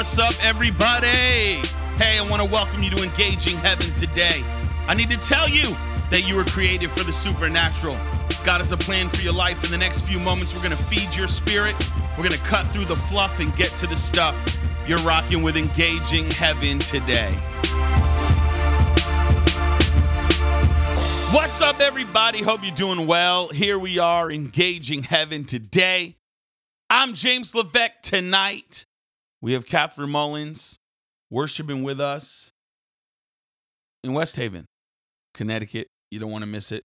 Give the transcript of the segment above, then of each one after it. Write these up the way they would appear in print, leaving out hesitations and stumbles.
What's up, everybody? Hey, I want to welcome you to Engaging Heaven today. I need to tell you that you were created for the supernatural. God has a plan for your life. In the next few moments, we're going to feed your spirit. We're going to cut through the fluff and get to the stuff. You're rocking with Engaging Heaven today. What's up, everybody? Hope you're doing well. Here we are, Engaging Heaven today. I'm James Levesque. Tonight, we have Catherine Mullins worshiping with us in West Haven, Connecticut. You don't want to miss it.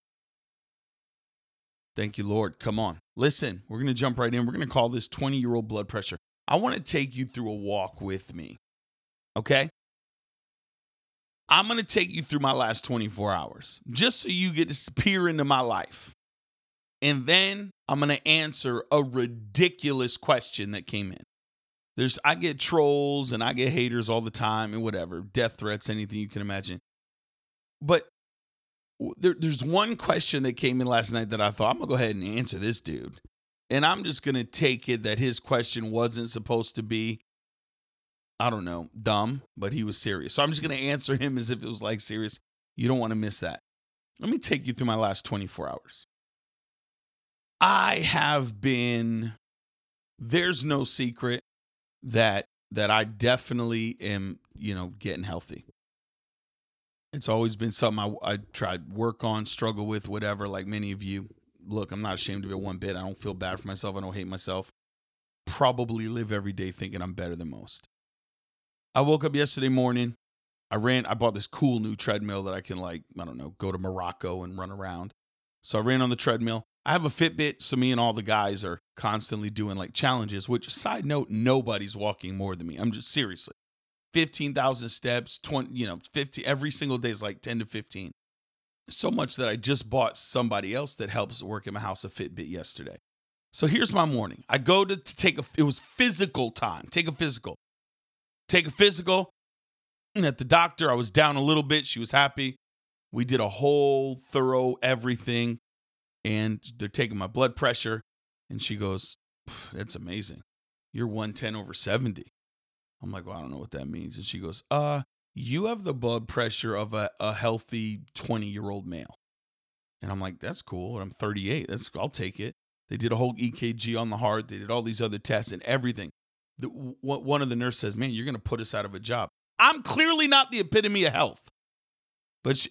Thank you, Lord. Come on. Listen, we're going to jump right in. We're going to call this 20-year-old blood pressure. I want to take you through a walk with me, okay? I'm going to take you through my last 24 hours, just so you get to peer into my life. And then I'm going to answer a ridiculous question that came in. I get trolls and I get haters all the time and whatever, death threats, anything you can imagine. But there's one question that came in last night that I thought, I'm going to go ahead and answer this dude. And I'm just going to take it that his question wasn't supposed to be, I don't know, dumb, but he was serious. So I'm just going to answer him as if it was like serious. You don't want to miss that. Let me take you through my last 24 hours. There's no secret that I definitely am, getting healthy. It's always been something I tried work on, struggle with, whatever, like many of you. Look, I'm not ashamed of it one bit. I don't feel bad for myself. I don't hate myself. Probably live every day thinking I'm better than most. I woke up yesterday morning. I bought this cool new treadmill that I can go to Morocco and run around. So I ran on the treadmill. I have a Fitbit, so me and all the guys are constantly doing challenges, which, side note, nobody's walking more than me. I'm just seriously. 15,000 steps, 50 every single day is 10 to 15. So much that I just bought somebody else that helps work in my house a Fitbit yesterday. So here's my morning. I go to it was physical time. Take a physical. And at the doctor, I was down a little bit. She was happy. We did a whole thorough everything. And they're taking my blood pressure. And she goes, "That's amazing. You're 110/70. I'm like, well, I don't know what that means. And she goes, you have the blood pressure of a healthy 20-year-old male. And I'm like, that's cool. I'm 38. I'll take it. They did a whole EKG on the heart. They did all these other tests and everything. One of the nurses says, man, you're going to put us out of a job. I'm clearly not the epitome of health. But,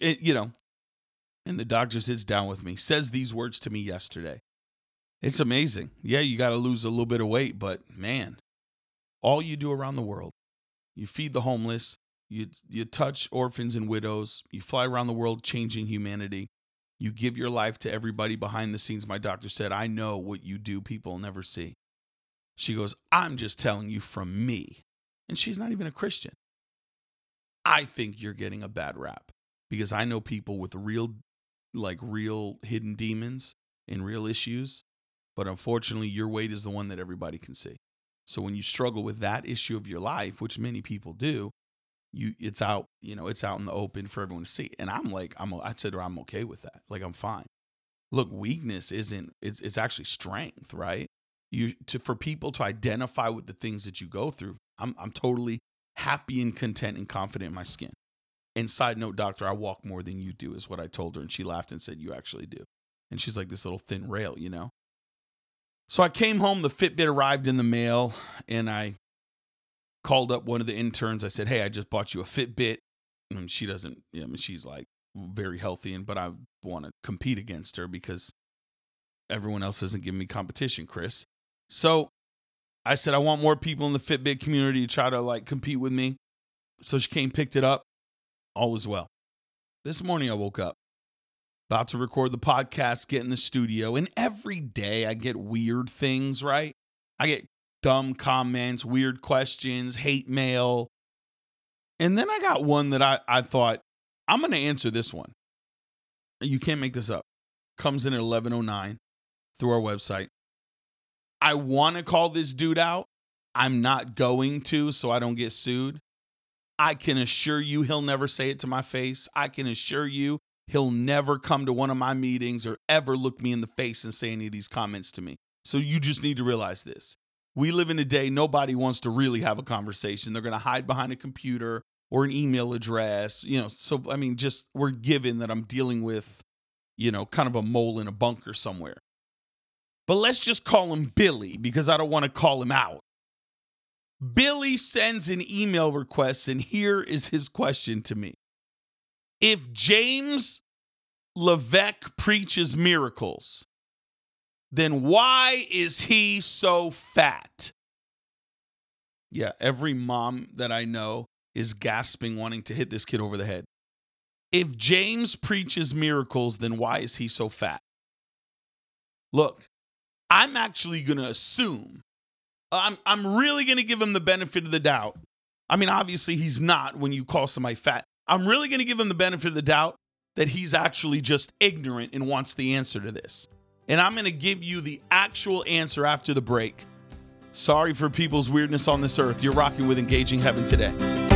and the doctor sits down with me, says these words to me yesterday. It's amazing. Yeah, you got to lose a little bit of weight, but man, all you do around the world, you feed the homeless, you touch orphans and widows, you fly around the world changing humanity, you give your life to everybody behind the scenes. My doctor said, I know what you do people never see. She goes, I'm just telling you from me. And she's not even a Christian. I think you're getting a bad rap because I know people with real hidden demons and real issues. But unfortunately, your weight is the one that everybody can see. So when you struggle with that issue of your life, which many people do, it's out in the open for everyone to see. And I said to her, I'm okay with that. I'm fine. Look, weakness it's actually strength, right? For people to identify with the things that you go through, I'm totally happy and content and confident in my skin. And side note, doctor, I walk more than you do is what I told her. And she laughed and said, you actually do. And she's like this little thin rail, So I came home, the Fitbit arrived in the mail, and I called up one of the interns. I said, hey, I just bought you a Fitbit. And she doesn't, she's very healthy, but I want to compete against her because everyone else isn't giving me competition, Chris. So I said, I want more people in the Fitbit community to try to compete with me. So she came, picked it up. All was well. This morning I woke up, about to record the podcast, get in the studio, and every day I get weird things, right? I get dumb comments, weird questions, hate mail. And then I got one that I thought, I'm going to answer this one. You can't make this up. Comes in at 11:09 through our website. I want to call this dude out. I'm not going to, so I don't get sued. I can assure you he'll never say it to my face. I can assure you he'll never come to one of my meetings or ever look me in the face and say any of these comments to me. So you just need to realize this. We live in a day nobody wants to really have a conversation. They're going to hide behind a computer or an email address, So, I mean, just we're given that I'm dealing with, kind of a mole in a bunker somewhere. But let's just call him Billy because I don't want to call him out. Billy sends an email request, and here is his question to me. If James Levesque preaches miracles, then why is he so fat? Yeah, every mom that I know is gasping, wanting to hit this kid over the head. If James preaches miracles, then why is he so fat? Look, I'm actually going to assume, I'm really going to give him the benefit of the doubt. I mean, obviously he's not when you call somebody fat. I'm really going to give him the benefit of the doubt that he's actually just ignorant and wants the answer to this. And I'm going to give you the actual answer after the break. Sorry for people's weirdness on this earth. You're rocking with Engaging Heaven today.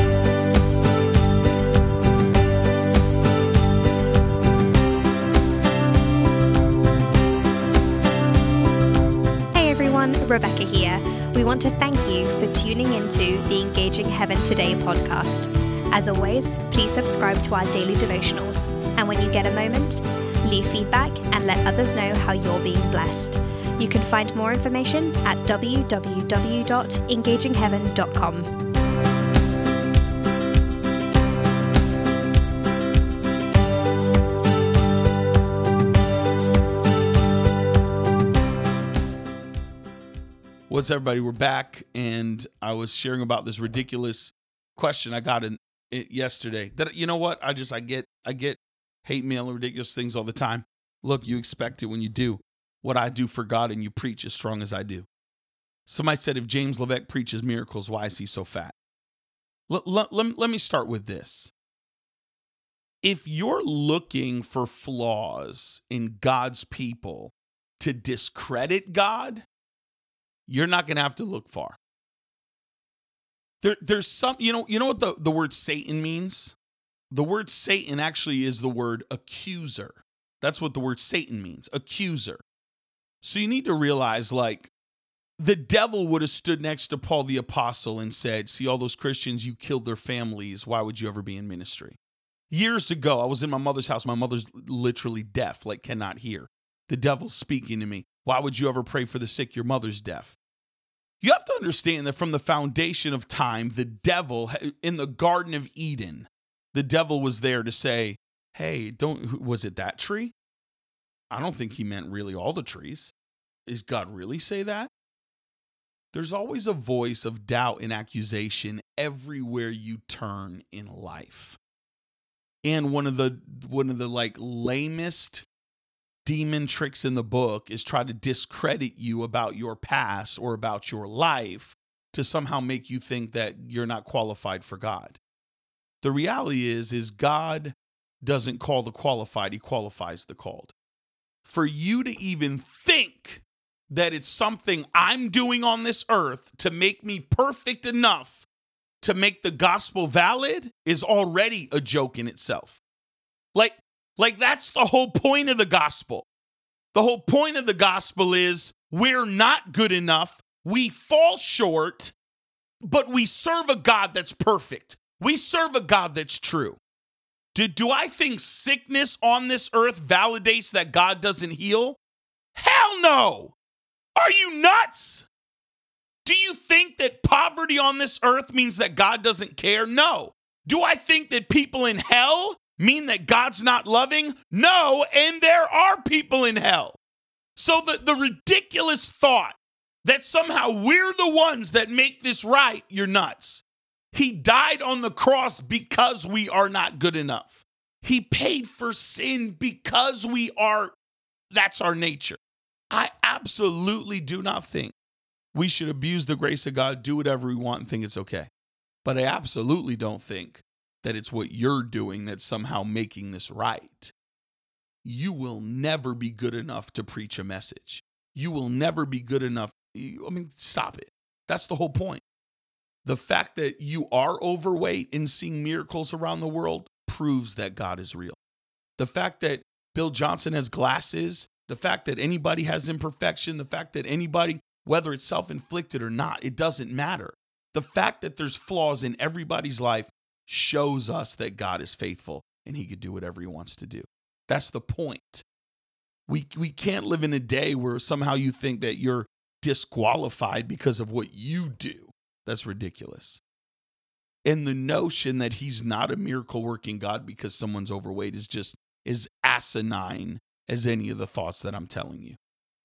Rebecca here. We want to thank you for tuning into the Engaging Heaven Today podcast. As always, please subscribe to our daily devotionals. And when you get a moment, leave feedback and let others know how you're being blessed. You can find more information at www.engagingheaven.com. What's up, everybody? We're back, and I was sharing about this ridiculous question I got in it yesterday. That, you know what? I get hate mail and ridiculous things all the time. Look, you expect it when you do what I do for God and you preach as strong as I do. Somebody said, if James Levesque preaches miracles, why is he so fat? Let me start with this. If you're looking for flaws in God's people to discredit God, you're not going to have to look far. There's some, you know what the word Satan means? The word Satan actually is the word accuser. That's what the word Satan means, accuser. So you need to realize, the devil would have stood next to Paul the apostle and said, see all those Christians, you killed their families. Why would you ever be in ministry? Years ago, I was in my mother's house. My mother's literally deaf, cannot hear. The devil's speaking to me. Why would you ever pray for the sick? Your mother's deaf. You have to understand that from the foundation of time, the devil, in the Garden of Eden, the devil was there to say, hey, was it that tree? I don't think he meant really all the trees. Is God really say that? There's always a voice of doubt and accusation everywhere you turn in life. And one of the lamest demon tricks in the book is try to discredit you about your past or about your life to somehow make you think that you're not qualified for God. The reality is God doesn't call the qualified, he qualifies the called. For you to even think that it's something I'm doing on this earth to make me perfect enough to make the gospel valid is already a joke in itself. Like that's the whole point of the gospel. The whole point of the gospel is we're not good enough. We fall short, but we serve a God that's perfect. We serve a God that's true. Do I think sickness on this earth validates that God doesn't heal? Hell no! Are you nuts? Do you think that poverty on this earth means that God doesn't care? No. Do I think that people in hell mean that God's not loving? No, and there are people in hell. So the ridiculous thought that somehow we're the ones that make this right, you're nuts. He died on the cross because we are not good enough. He paid for sin because that's our nature. I absolutely do not think we should abuse the grace of God, do whatever we want and think it's okay. But I absolutely don't think that it's what you're doing that's somehow making this right. You will never be good enough to preach a message. You will never be good enough. Stop it. That's the whole point. The fact that you are overweight and seeing miracles around the world proves that God is real. The fact that Bill Johnson has glasses, the fact that anybody has imperfection, the fact that anybody Whether it's self-inflicted or not, it doesn't matter. The fact that there's flaws in everybody's life shows us that God is faithful and he could do whatever he wants to do. That's the point. We can't live in a day where somehow you think that you're disqualified because of what you do. That's ridiculous. And the notion that he's not a miracle working God because someone's overweight is just as asinine as any of the thoughts that I'm telling you.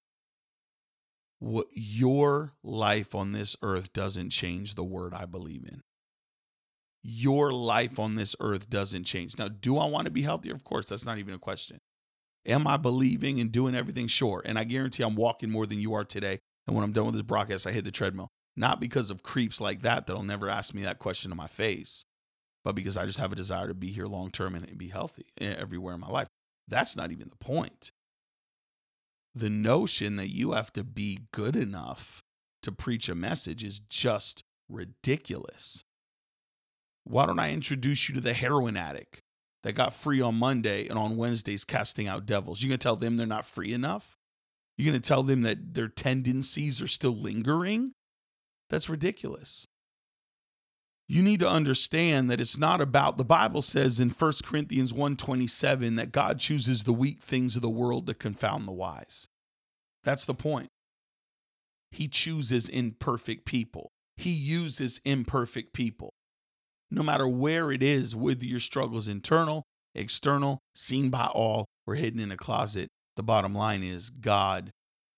What your life on this earth doesn't change the word I believe in. Your life on this earth doesn't change. Now, do I want to be healthier? Of course, that's not even a question. Am I believing and doing everything? Sure. And I guarantee I'm walking more than you are today. And when I'm done with this broadcast, I hit the treadmill. Not because of creeps like that'll never ask me that question to my face, but because I just have a desire to be here long term and be healthy everywhere in my life. That's not even the point. The notion that you have to be good enough to preach a message is just ridiculous. Why don't I introduce you to the heroin addict that got free on Monday and on Wednesdays casting out devils? You going to tell them they're not free enough? You going to tell them that their tendencies are still lingering? That's ridiculous. You need to understand that it's not about, the Bible says in 1 Corinthians 1:27 that God chooses the weak things of the world to confound the wise. That's the point. He chooses imperfect people. He uses imperfect people. No matter where it is, whether your struggle is internal, external, seen by all, or hidden in a closet, the bottom line is God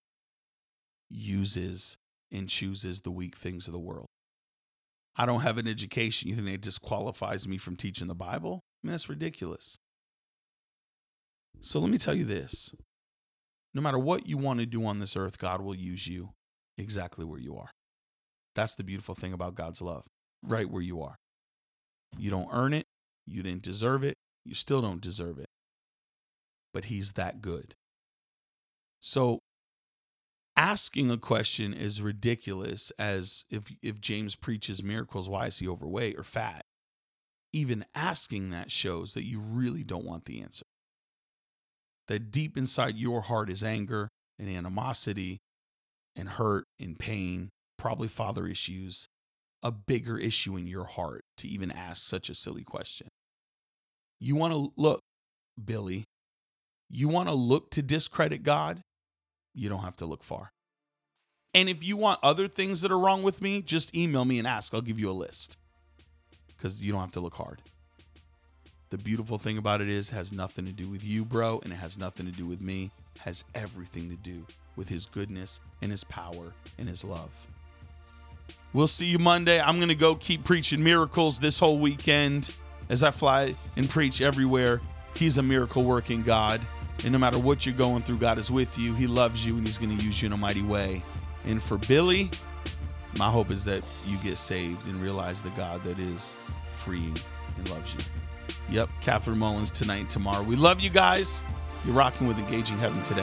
uses and chooses the weak things of the world. I don't have an education. You think that disqualifies me from teaching the Bible? I mean, that's ridiculous. So let me tell you this. No matter what you want to do on this earth, God will use you exactly where you are. That's the beautiful thing about God's love, right where you are. You don't earn it. You didn't deserve it. You still don't deserve it. But he's that good. So asking a question is ridiculous, as if James preaches miracles, why is he overweight or fat? Even asking that shows that you really don't want the answer. That deep inside your heart is anger and animosity and hurt and pain, probably father issues, a bigger issue in your heart to even ask such a silly question. You want to look, Billy, you want to look to discredit God? You don't have to look far. And if you want other things that are wrong with me, just email me and ask. I'll give you a list. Because you don't have to look hard. The beautiful thing about it is, it has nothing to do with you, bro, and it has nothing to do with me. It has everything to do with his goodness and his power and his love. We'll see you Monday. I'm going to go keep preaching miracles this whole weekend as I fly and preach everywhere. He's a miracle working God. And no matter what you're going through, God is with you. He loves you, and he's going to use you in a mighty way. And for Billy, my hope is that you get saved and realize the God that is freeing and loves you. Yep, Catherine Mullins tonight and tomorrow. We love you guys. You're rocking with Engaging Heaven today.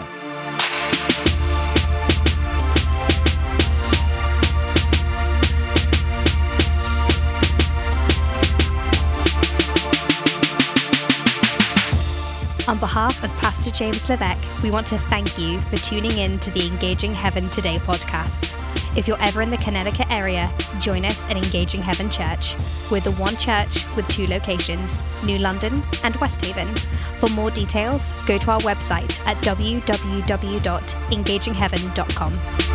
On behalf of Pastor James Levesque, we want to thank you for tuning in to the Engaging Heaven Today podcast. If you're ever in the Connecticut area, join us at Engaging Heaven Church. We're the one church with 2 locations, New London and West Haven. For more details, go to our website at www.engagingheaven.com.